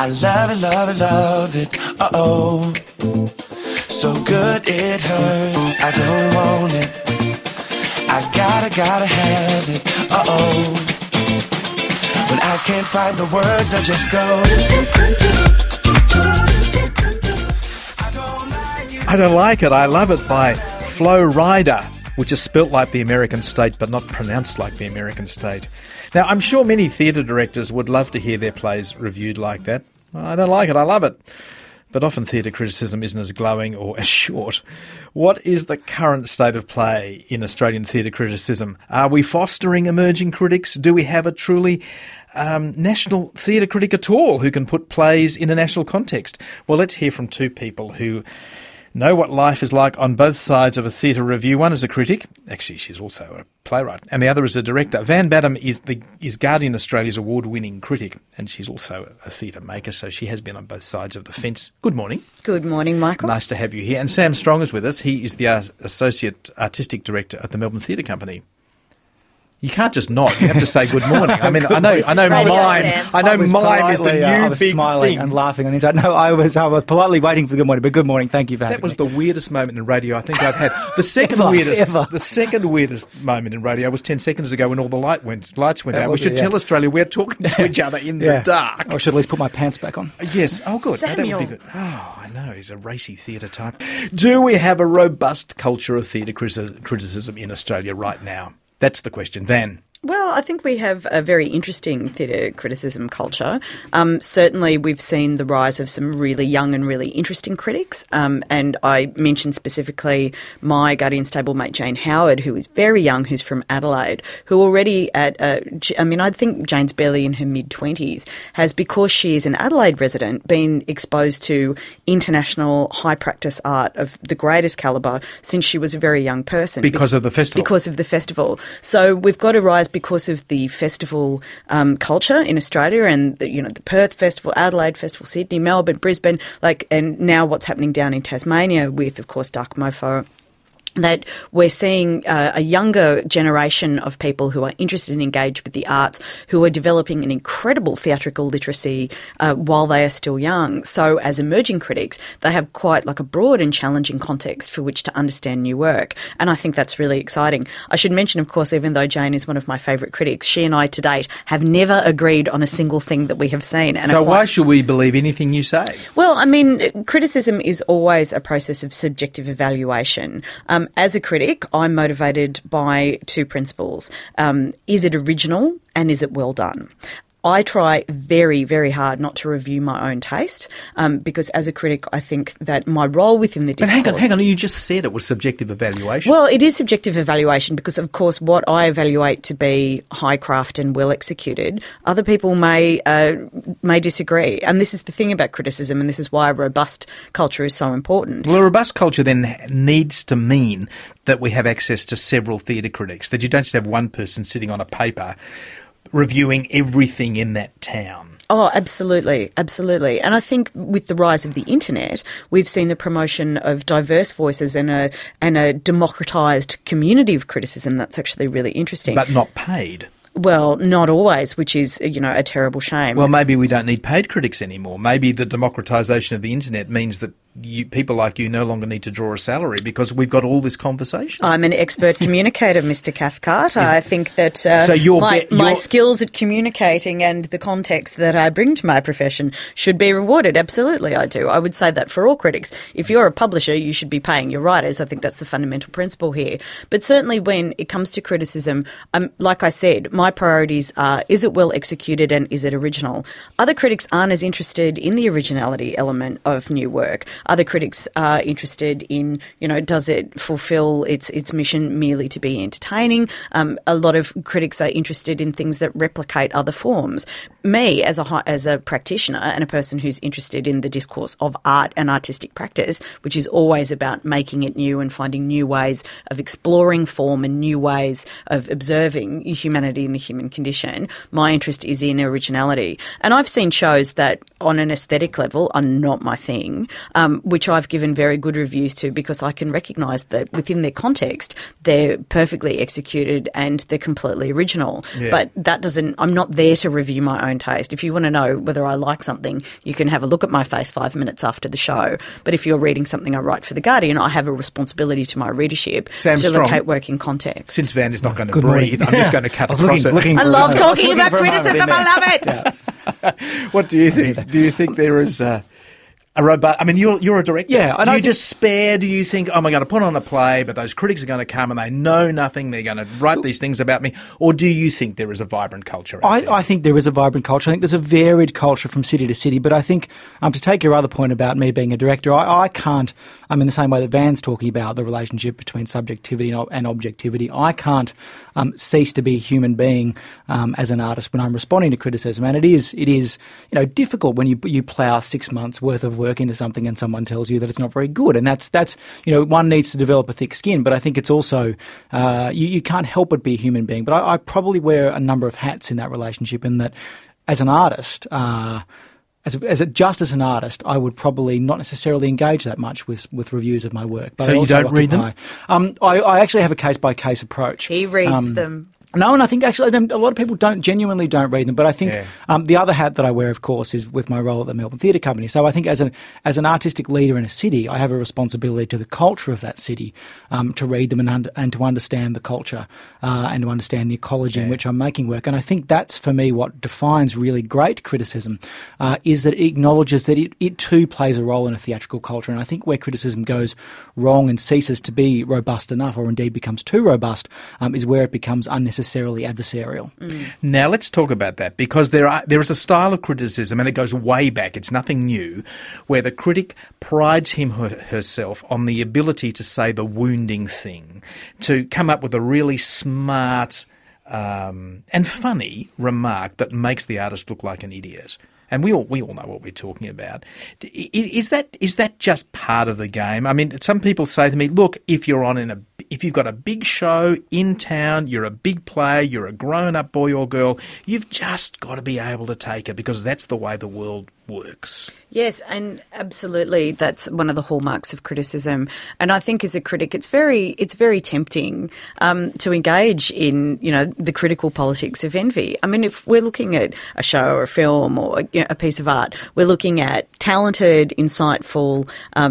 I love it, uh-oh. So good it hurts, I don't want it. I gotta have it, uh-oh. When I can't find the words, I just go. I don't like it, I love it by Flo Rida, which is spelt like the American state but not pronounced like the American state. Now, I'm sure many theatre directors would love to hear their plays reviewed like that. I don't like it, I love it. But often theatre criticism isn't as glowing or as short. What is the current state of play in Australian theatre criticism? Are we fostering emerging critics? Do we have a truly national theatre critic at all who can put plays in a national context? Well, let's hear from two people who know what life is like on both sides of a theatre review. One is a critic. Actually, she's also a playwright. And the other is a director. Van Badham is Guardian Australia's award-winning critic, and she's also a theatre maker, so she has been on both sides of the fence. Good morning. Good morning, Michael. Nice to have you here. And Sam Strong is with us. He is the Associate Artistic Director at the Melbourne Theatre Company. You can't just nod. You have to say good morning. I mean, I know mime is the new big smiling thing. And laughing on the inside. No, I was politely waiting for good morning, but good morning. Thank you for having me. That was the weirdest moment in radio I think I've had. The second weirdest moment in radio was 10 seconds ago when all the lights went out. We should tell Australia we're talking to each other in the dark. I should at least put my pants back on. Yes. Oh, good. Samuel. That would be good. Oh, I know. He's a racy theatre type. Do we have a robust culture of theatre criticism in Australia right now? That's the question. Van. Well, I think we have a very interesting theatre criticism culture. Certainly, we've seen the rise of some really young and really interesting critics. And I mentioned specifically my Guardian stablemate Jane Howard, who is very young, who's from Adelaide, who already I think Jane's barely in her mid-20s, has, because she is an Adelaide resident, been exposed to international high practice art of the greatest calibre since she was a very young person. Because of the festival. Because of the festival. So we've got a rise because of the festival culture in Australia, and the Perth Festival, Adelaide Festival, Sydney, Melbourne, Brisbane, and now what's happening down in Tasmania with, of course, Dark Mofo. That we're seeing a younger generation of people who are interested and engaged with the arts, who are developing an incredible theatrical literacy while they are still young. So as emerging critics, they have quite like a broad and challenging context for which to understand new work. And I think that's really exciting. I should mention, of course, even though Jane is one of my favourite critics, she and I to date have never agreed on a single thing that we have seen. And so why should we believe anything you say? Well, I mean, criticism is always a process of subjective evaluation. As a critic, I'm motivated by two principles. Is it original and is it well done? I try very, very hard not to review my own taste because as a critic, I think that my role within the discourse... But hang on, you just said it was subjective evaluation. Well, it is subjective evaluation because, of course, what I evaluate to be high craft and well executed, other people may disagree. And this is the thing about criticism, and this is why a robust culture is so important. Well, a robust culture then needs to mean that we have access to several theatre critics, that you don't just have one person sitting on a paper reviewing everything in that town. Oh, absolutely, absolutely. And I think with the rise of the internet, we've seen the promotion of diverse voices and a democratised community of criticism that's actually really interesting. But not paid. Well, not always, which is, a terrible shame. Well, maybe we don't need paid critics anymore. Maybe the democratisation of the internet means that people like you no longer need to draw a salary because we've got all this conversation. I'm an expert communicator, Mr. Cathcart. I think that my skills at communicating and the context that I bring to my profession should be rewarded. Absolutely, I do. I would say that for all critics. If you're a publisher, you should be paying your writers. I think that's the fundamental principle here. But certainly when it comes to criticism, like I said, my priorities are, is it well executed and is it original? Other critics aren't as interested in the originality element of new work. Other critics are interested in, does it fulfil its mission merely to be entertaining? A lot of critics are interested in things that replicate other forms. Me, as a practitioner and a person who's interested in the discourse of art and artistic practice, which is always about making it new and finding new ways of exploring form and new ways of observing humanity and the human condition, my interest is in originality. And I've seen shows that on an aesthetic level are not my thing, which I've given very good reviews to because I can recognise that within their context, they're perfectly executed and they're completely original. Yeah. But that doesn't – I'm not there to review my own taste. If you want to know whether I like something, you can have a look at my face 5 minutes after the show. But if you're reading something I write for The Guardian, I have a responsibility to my readership to locate work in context. Since Van is not going to breathe, I'm just going to cut across it. I love talking about criticism. I love it. Yeah. What do you think? Do you think there is a robust... I mean, you're a director. Yeah. Do you despair? Do you think, I'm going to put on a play, but those critics are going to come and they know nothing, they're going to write these things about me? Or do you think there is a vibrant culture out there? I think there is a vibrant culture. I think there's a varied culture from city to city. But I think, to take your other point about me being a director, I can't, in the same way that Van's talking about the relationship between subjectivity and objectivity, I can't cease to be a human being as an artist when I'm responding to criticism. And it is difficult when you plough 6 months worth of work into something and someone tells you that it's not very good. And that's one needs to develop a thick skin, but I think it's also you can't help but be a human being. But I probably wear a number of hats in that relationship, in that as an artist, just as an artist, I would probably not necessarily engage that much with reviews of my work. But so you don't read them? I actually have a case-by-case approach. He reads them. No, and I think actually a lot of people genuinely don't read them. But I think the other hat that I wear, of course, is with my role at the Melbourne Theatre Company. So I think as an artistic leader in a city, I have a responsibility to the culture of that city, to read them and to understand the culture and to understand the ecology in which I'm making work. And I think that's, for me, what defines really great criticism, is that it acknowledges that it too plays a role in a theatrical culture. And I think where criticism goes wrong and ceases to be robust enough, or indeed becomes too robust, is where it becomes unnecessarily adversarial. Now let's talk about that, because there is a style of criticism, and it goes way back, it's nothing new, where the critic prides him or herself on the ability to say the wounding thing, to come up with a really smart and funny remark that makes the artist look like an idiot. And we all know what we're talking about. Is that just part of the game? I mean, some people say to me, look, if you've got a big show in town, you're a big player, you're a grown-up boy or girl, you've just got to be able to take it, because that's the way the world works. Yes, and absolutely, that's one of the hallmarks of criticism. And I think as a critic, it's very tempting to engage in, the critical politics of envy. I mean, if we're looking at a show or a film or a piece of art, we're looking at talented, insightful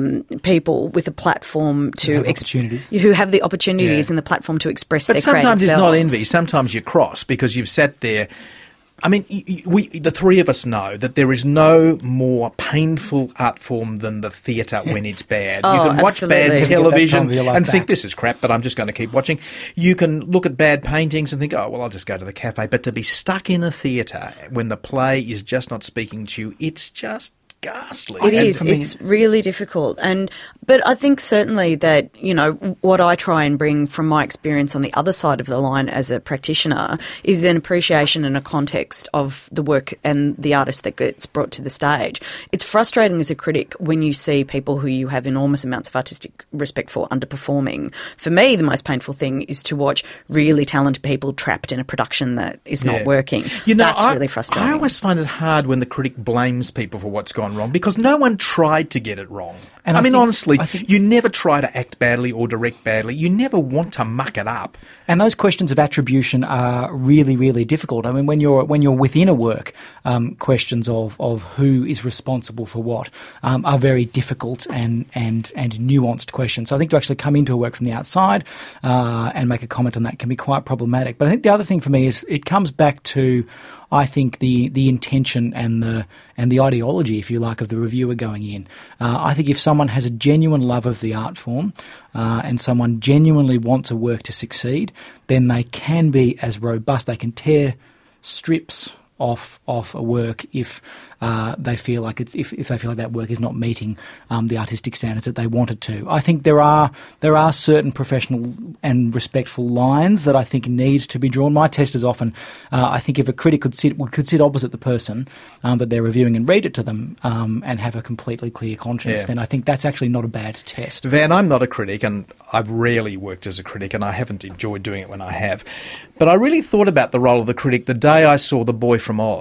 people with a platform to who have the opportunities and the platform to express their creative selves. But sometimes it's not envy. Sometimes you're cross because you've sat there. I mean, the three of us know that there is no more painful art form than the theatre when it's bad. You can watch bad television and think this is crap, but I'm just going to keep watching. You can look at bad paintings and think, oh, well, I'll just go to the cafe. But to be stuck in a theatre when the play is just not speaking to you, it's just ghastly. It is. It's really difficult. But I think certainly that, what I try and bring from my experience on the other side of the line as a practitioner is an appreciation and a context of the work and the artist that gets brought to the stage. It's frustrating as a critic when you see people who you have enormous amounts of artistic respect for underperforming. For me, the most painful thing is to watch really talented people trapped in a production that is not working. That's really frustrating. I always find it hard when the critic blames people for what's gone wrong, because no one tried to get it wrong. And I mean, honestly, you never try to act badly or direct badly. You never want to muck it up. And those questions of attribution are really, really difficult. I mean, when you're within a work, questions of who is responsible for what are very difficult and nuanced questions. So I think to actually come into a work from the outside and make a comment on that can be quite problematic. But I think the other thing for me is it comes back to, I think, the intention and the ideology, if you like, of the reviewer going in. I think if someone has a genuine love of the art form and someone genuinely wants a work to succeed, then they can be as robust. They can tear strips off a work if they feel like if they feel like that work is not meeting the artistic standards that they want it to. I think there are certain professional and respectful lines that I think need to be drawn. My test is often, I think if a critic could sit opposite the person that they're reviewing and read it to them and have a completely clear conscience, then I think that's actually not a bad test. Van, I'm not a critic, and I've rarely worked as a critic, and I haven't enjoyed doing it when I have. But I really thought about the role of the critic the day I saw The Boy from Oz.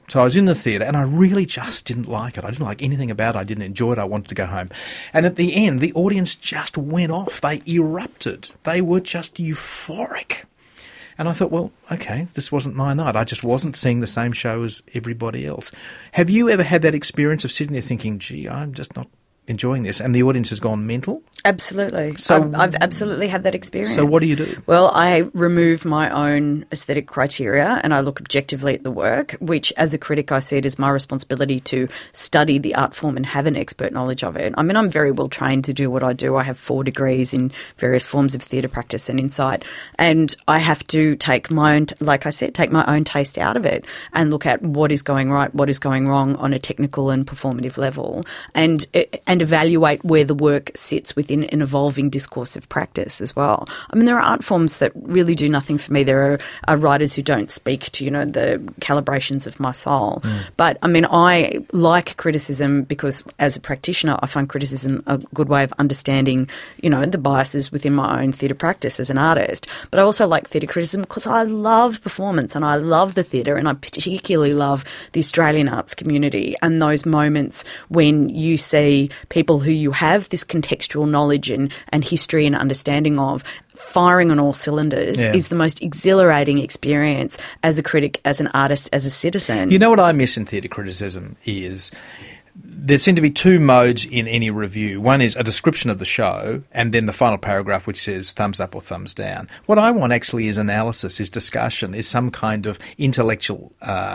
So I was in the theatre and I really just didn't like it. I didn't like anything about it. I didn't enjoy it. I wanted to go home. And at the end, the audience just went off. They erupted. They were just euphoric. And I thought, well, okay, this wasn't my night. I just wasn't seeing the same show as everybody else. Have you ever had that experience of sitting there thinking, gee, I'm just not enjoying this, and the audience has gone mental? Absolutely. So I've absolutely had that experience. So what do you do? Well, I remove my own aesthetic criteria and I look objectively at the work, which as a critic I see it as my responsibility to study the art form and have an expert knowledge of it. I mean, I'm very well trained to do what I do. I have 4 degrees in various forms of theatre practice and insight, and I have to take my own, like I said, take my own taste out of it and look at what is going right, what is going wrong on a technical and performative level, and evaluate where the work sits within an evolving discourse of practice as well. I mean, there are art forms that really do nothing for me. There are writers who don't speak to, the calibrations of my soul. But, I mean, I like criticism because as a practitioner, I find criticism a good way of understanding, the biases within my own theatre practice as an artist. But I also like theatre criticism because I love performance and I love the theatre, and I particularly love the Australian arts community and those moments when you see people who you have this contextual knowledge and history and understanding of firing on all cylinders is the most exhilarating experience as a critic, as an artist, as a citizen. You know what I miss in theatre criticism is there seem to be 2 modes in any review. One is a description of the show and then the final paragraph which says thumbs up or thumbs down. What I want actually is analysis, is discussion, is some kind of intellectual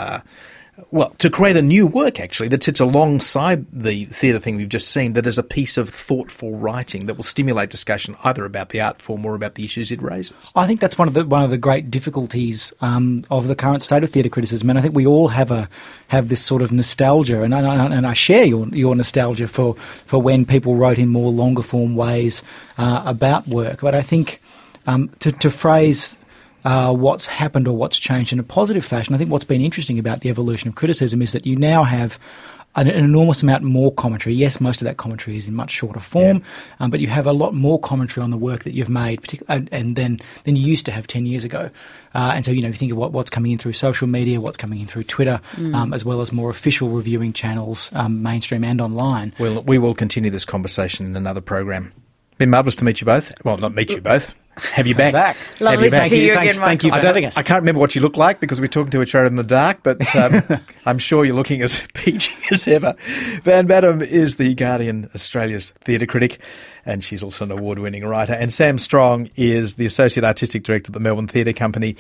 to create a new work, actually, that sits alongside the theatre thing we've just seen, that is a piece of thoughtful writing that will stimulate discussion either about the art form or about the issues it raises. I think that's one of the great difficulties of the current state of theatre criticism, and I think we all have this sort of nostalgia, and I share your nostalgia for when people wrote in more longer form ways about work. But I think to phrase what's happened or what's changed in a positive fashion, I think what's been interesting about the evolution of criticism is that you now have an enormous amount more commentary. Yes, most of that commentary is in much shorter form, but you have a lot more commentary on the work that you've made, and than you used to have 10 years ago. And so, you think of what's coming in through social media, what's coming in through Twitter, as well as more official reviewing channels, mainstream and online. Well, we will continue this conversation in another program. Been marvellous to meet you both. Well, not meet you both. Have you back. Lovely to see you again, Thank you for having us. I can't remember what you look like because we're talking to each other in the dark, but I'm sure you're looking as peachy as ever. Van Badham is the Guardian Australia's theatre critic, and she's also an award-winning writer. And Sam Strong is the Associate Artistic Director at the Melbourne Theatre Company.